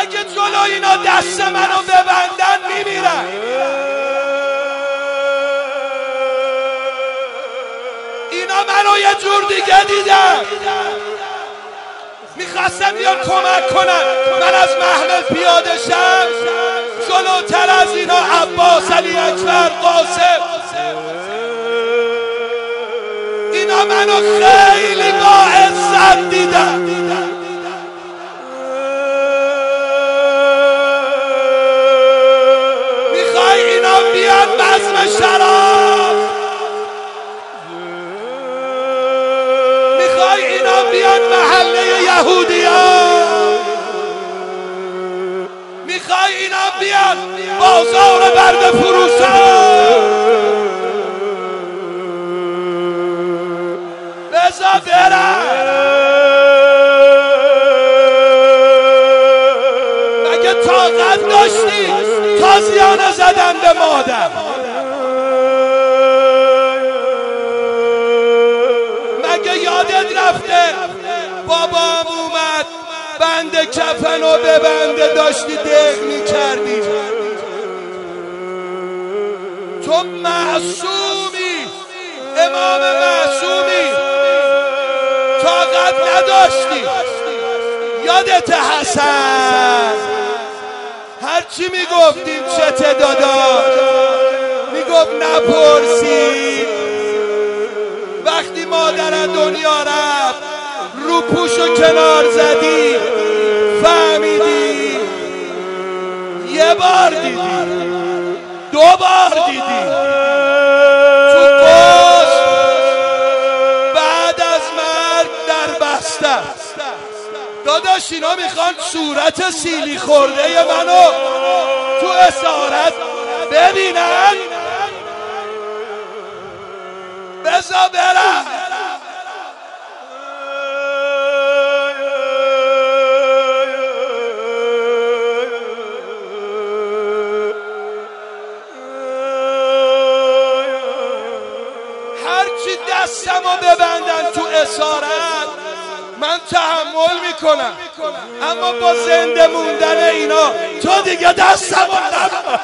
اگه جلو اینا دست منو ببندن میمیرن. اینا منو یه جور دیگه دیدن، میخواستن بیان کمک کنن. من از محمل پیاده شم، جلوتر از اینا عباس، علی اکبر، قاسم، اینا منو خیلی با عزت دیدن. میخوای اینا بیان بزم شراب، میخوای اینا بیان محله یهودیان، میخوای اینا بیان بازار برده فروشان. بذار برن. مگه طاقت داشتی تازیانه زدن به مادر؟ مگه یادت رفته بابام اومد بند کفنو به بنده داشتی دق میکردی؟ تو معصومی، امام معصومی، طاقت نداشتی. یادت حسن هرچی میگفتیم چته داداش، میگفت نپرسید. وقتی مادر دنیا رفت رو پوشو کنار زدی، فهمیدی یه بار دیدی، دو بار دیدی تو قوس، بعد از مرگ در بستر. داداش اینا میخوان صورت سیلی خورده منو تو اسارت ببینن. بذار برم. هرچی دستمو ببندن تو اسارت من تحمل میکنم، اما با زنده موندن اینا تو دیگه دستمو نبند.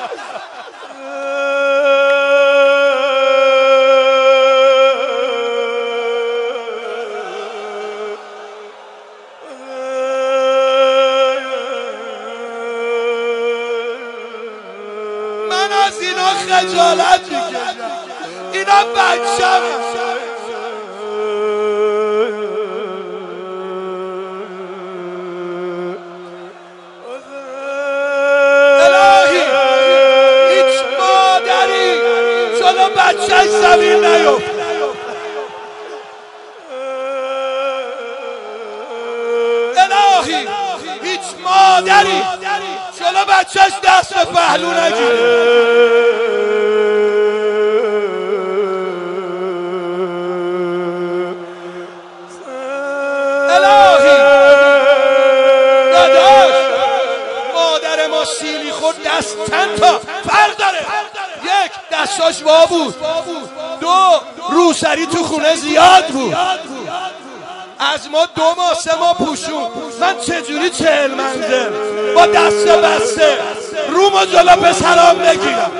من از اینا خجالت میکشم، اینا بچم. الهی هیچ مادری جلو بچهش زمین نیفت. الهی هیچ مادری جلو بچهش دست به پهلو نگیره. الهی داداش مادر ما سیلی خود دست چند تا فرق داره. یک، دستاش وا بود. دو، روسری تو خونه زیاد بود. از ما 2 ماه 3 ماه پوشون. من چجوری 40 منزل با دست بسته رومو جلو پسرام بگیرم؟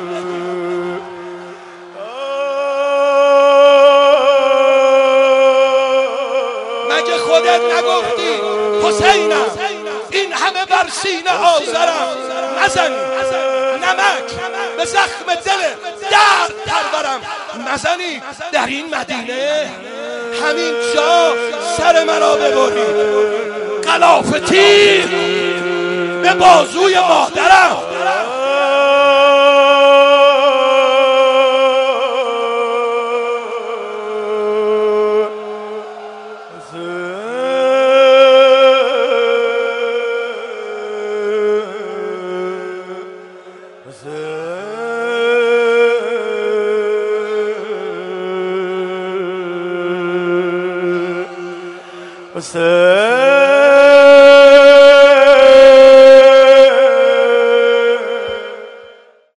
مگه خودت نگفتی حسینم این همه بر سینه آذرم نزنی، نمک به زخم دل درد پرورم نزنی؟ در این مدینه همین جا سر مرا ببری، غلاف تیر به بازوی مادرم. حسین